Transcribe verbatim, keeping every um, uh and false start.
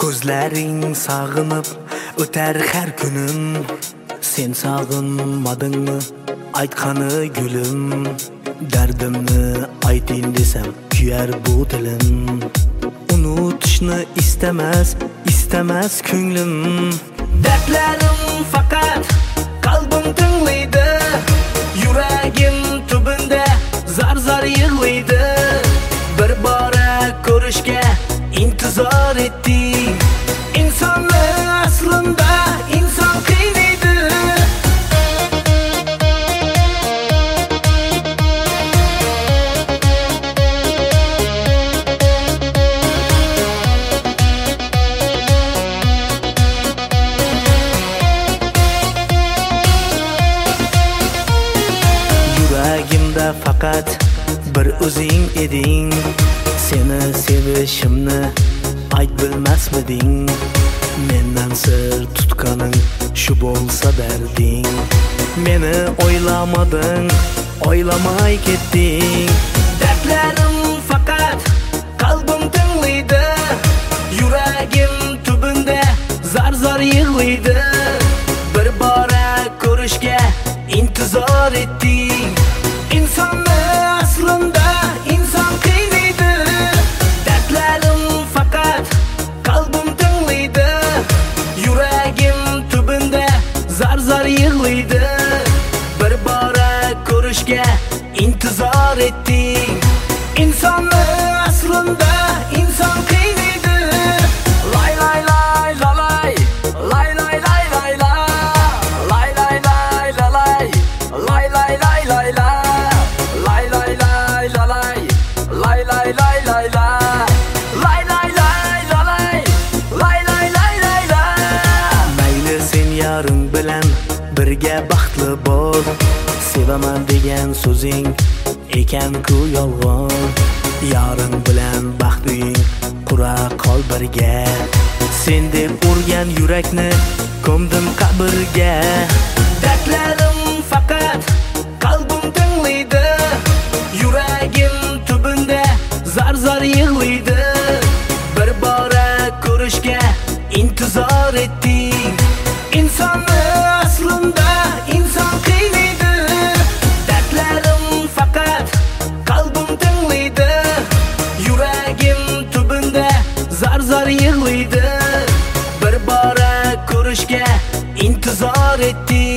Ko'zlaring sog'inib o'tar har kunim. Sen sog'inmadingmi aytqani gulim? Dardimni ayting desam kuyar bu dilim. Unutishni istamas, istamas ko'nglim. Dardlarim faqat qalbim tinglaydi. Yuragim tubinda zar-zar yig'laydi. Bir bora ko'rishga intizor etding. İnsonni aslında inson qiynaydi. Yuragimda faqat bir o'zing eding. Seni sevishimni ayt bilmasmiding? Mendan sir tutganing shu bo'lsa darding. Meni o'ylamading, o'ylamay ketding. Dardlarim faqat qalbim tinglaydi. Yuragim tubinda zar-zar yig'laydi. Bir bora ko'rishga intizor etding. İnsonni aslında inson qiynaydi. Dardlarim faqat qalbim tinglaydi. Yuragim tubinda zar-zar yig'laydi. Bir bora ko'rishga intizor etding. İnsonni aslında inson qiynaydi. Lay lay lay lalay, lay lay lay lay la, lay lay lay lalay, lay lay lay lay la, lay lay lay lalay, lay lay lay lay la, lay lay lay lalay, lay lay lay lay la. Mayli sen yarim bilan birga baxtli bo'l. Sevaman degan so'zing ekan-ku yolg'on. Yarim bilan baxt uying qura qol birga. Sen deb urgan yurakni ko'mdim qabrga. Dardlarim faqat qalbim tinglaydi. Yuragim tubinda zar-zar yig'laydi. Bir bora ko'rishga intizor etding. İnsonni aslında inson qiynaydi. Dardlarim faqat qalbim tinglaydi. Yuragim tubinda zar-zar yig'laydi. Bir bora ko'rishga intizor etding.